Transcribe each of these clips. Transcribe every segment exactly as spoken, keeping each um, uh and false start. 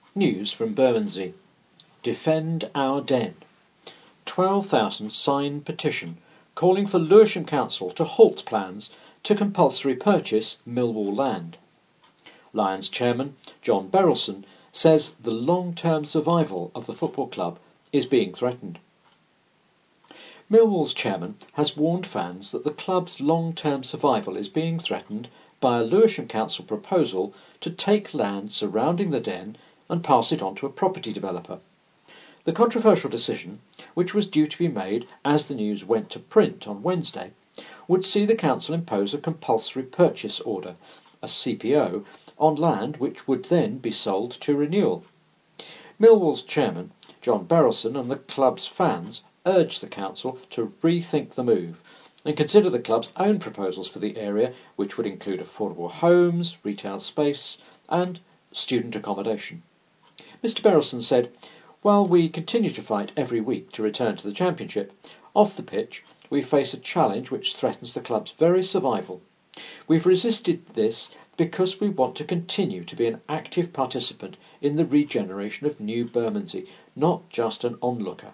News from Bermondsey. Defend our Den. twelve thousand sign petition calling for Lewisham Council to halt plans to compulsory purchase Millwall land. Lions chairman John Berylson says the long-term survival of the football club is being threatened. Millwall's chairman has warned fans that the club's long-term survival is being threatened by a Lewisham Council proposal to take land surrounding the Den and pass it on to a property developer. The controversial decision, which was due to be made as the news went to print on Wednesday, would see the council impose a compulsory purchase order, a C P O, on land which would then be sold to renewal. Millwall's chairman, John Berylson, and the club's fans urged the council to rethink the move and consider the club's own proposals for the area, which would include affordable homes, retail space and student accommodation. Mister Berylson said, "While we continue to fight every week to return to the Championship, off the pitch we face a challenge which threatens the club's very survival. We've resisted this because we want to continue to be an active participant in the regeneration of New Bermondsey, not just an onlooker."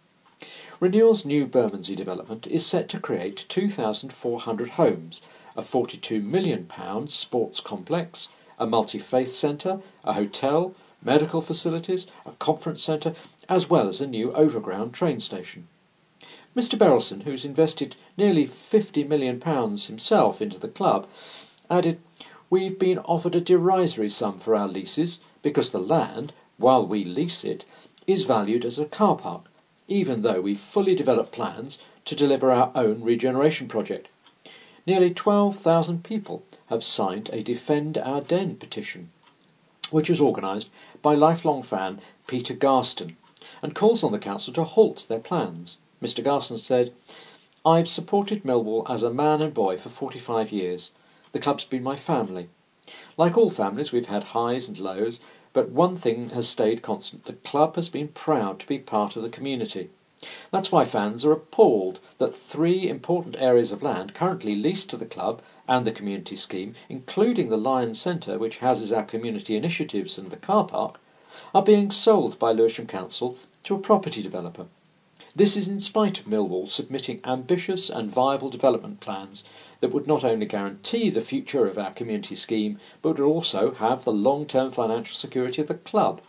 Renewal's New Bermondsey development is set to create two thousand four hundred homes, a forty-two million pounds sports complex, a multi-faith centre, a hotel, medical facilities, a conference centre, as well as a new overground train station. Mister Berylson, who's invested nearly fifty million pounds himself into the club, added, "We've been offered a derisory sum for our leases because the land, while we lease it, is valued as a car park, even though we've fully developed plans to deliver our own regeneration project." Nearly twelve thousand people have signed a Defend Our Den petition, which was organised by lifelong fan Peter Garston, and calls on the council to halt their plans. Mister Garston said, "I've supported Millwall as a man and boy for forty-five years. The club's been my family. Like all families, we've had highs and lows, but one thing has stayed constant. The club has been proud to be part of the community. That's why fans are appalled that three important areas of land currently leased to the club and the community scheme, including the Lions Centre, which houses our community initiatives, and the car park, are being sold by Lewisham Council to a property developer. This is in spite of Millwall submitting ambitious and viable development plans that would not only guarantee the future of our community scheme, but would also have the long-term financial security of the club."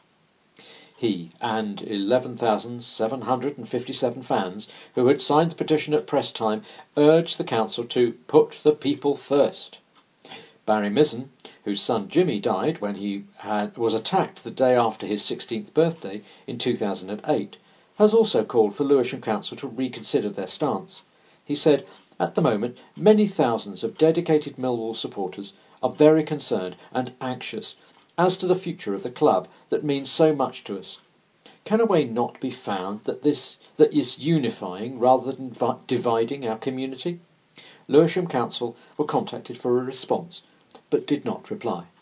He and eleven thousand seven hundred fifty-seven fans who had signed the petition at press time urged the council to put the people first. Barry Mizzen, whose son Jimmy died when he had, was attacked the day after his sixteenth birthday in two thousand eight, has also called for Lewisham Council to reconsider their stance. He said, "At the moment, many thousands of dedicated Millwall supporters are very concerned and anxious as to the future of the club that means so much to us. Can a way not be found that this that is unifying rather than vi- dividing our community?" Lewisham Council were contacted for a response, but did not reply.